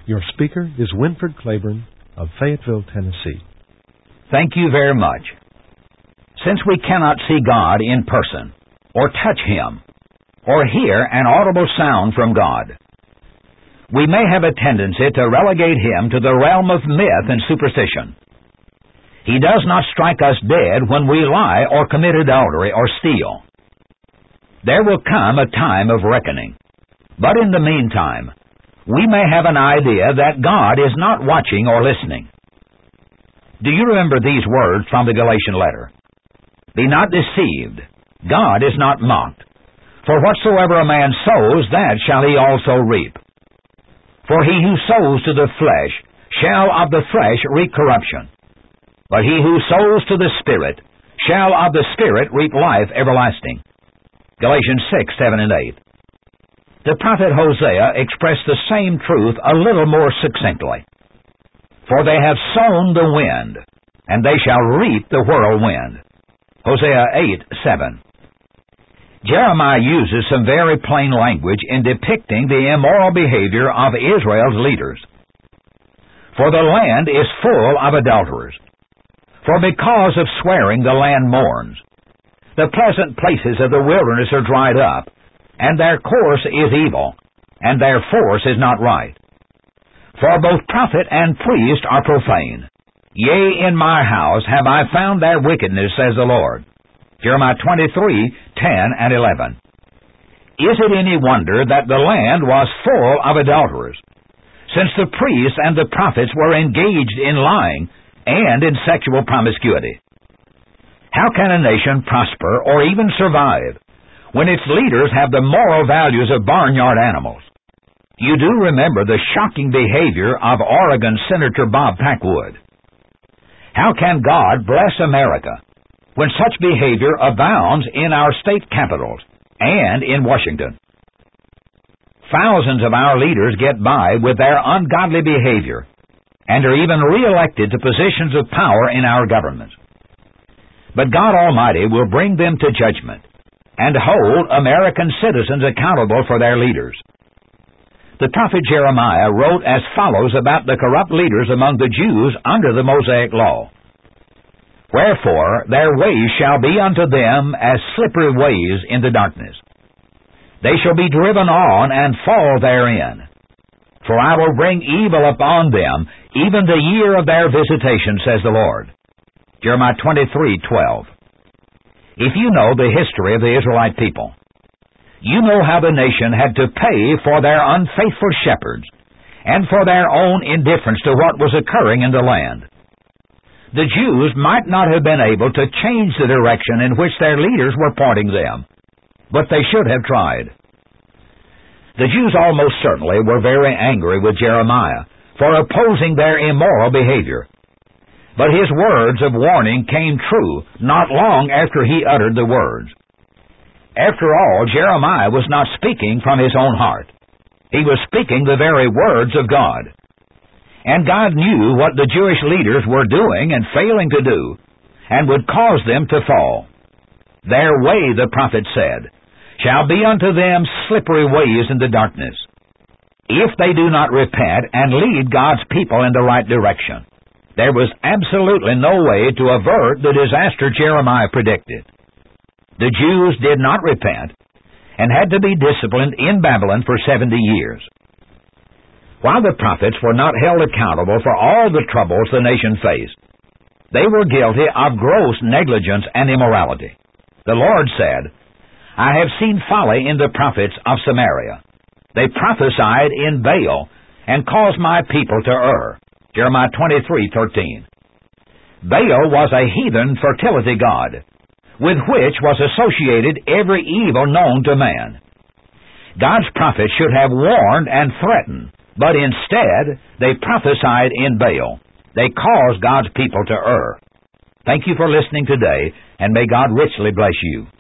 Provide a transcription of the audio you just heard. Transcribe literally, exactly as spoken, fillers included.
Your speaker is Winford Claiborne of Fayetteville, Tennessee. Thank you very much. Since we cannot see God in person, or touch Him, or hear an audible sound from God, we may have a tendency to relegate Him to the realm of myth and superstition. He does not strike us dead when we lie or commit adultery or steal. There will come a time of reckoning, but in the meantime, we may have an idea that God is not watching or listening. Do you remember these words from the Galatian letter? Be not deceived. God is not mocked. For whatsoever a man sows, that shall he also reap. For he who sows to the flesh shall of the flesh reap corruption. But he who sows to the Spirit shall of the Spirit reap life everlasting. Galatians six, seven, and eight. The prophet Hosea expressed the same truth a little more succinctly. For they have sown the wind, and they shall reap the whirlwind. Hosea eight, seven. Jeremiah uses some very plain language in depicting the immoral behavior of Israel's leaders. For the land is full of adulterers. For because of swearing the land mourns. The pleasant places of the wilderness are dried up, and their course is evil, and their force is not right. For both prophet and priest are profane. Yea, in my house have I found their wickedness, says the Lord. Jeremiah twenty-three, ten and eleven. Is it any wonder that the land was full of adulterers, since the priests and the prophets were engaged in lying and in sexual promiscuity? How can a nation prosper or even survive when its leaders have the moral values of barnyard animals? You do remember the shocking behavior of Oregon Senator Bob Packwood. How can God bless America when such behavior abounds in our state capitals and in Washington? Thousands of our leaders get by with their ungodly behavior and are even re-elected to positions of power in our governments. But God Almighty will bring them to judgment and hold American citizens accountable for their leaders. The prophet Jeremiah wrote as follows about the corrupt leaders among the Jews under the Mosaic law. Wherefore their ways shall be unto them as slippery ways in the darkness. They shall be driven on and fall therein. For I will bring evil upon them, even the year of their visitation, says the Lord. Jeremiah twenty-three, twelve. If you know the history of the Israelite people, you know how the nation had to pay for their unfaithful shepherds and for their own indifference to what was occurring in the land. The Jews might not have been able to change the direction in which their leaders were pointing them, but they should have tried. The Jews almost certainly were very angry with Jeremiah for opposing their immoral behavior. But his words of warning came true not long after he uttered the words. After all, Jeremiah was not speaking from his own heart. He was speaking the very words of God. And God knew what the Jewish leaders were doing and failing to do, and would cause them to fall. Their way, the prophet said, shall be unto them slippery ways in the darkness, if they do not repent and lead God's people in the right direction. There was absolutely no way to avert the disaster Jeremiah predicted. The Jews did not repent and had to be disciplined in Babylon for seventy years. While the prophets were not held accountable for all the troubles the nation faced, they were guilty of gross negligence and immorality. The Lord said, I have seen folly in the prophets of Samaria. They prophesied in Baal and caused my people to err. Jeremiah twenty-three, thirteen. Baal was a heathen fertility god, with which was associated every evil known to man. God's prophets should have warned and threatened, but instead they prophesied in Baal. They caused God's people to err. Thank you for listening today, and may God richly bless you.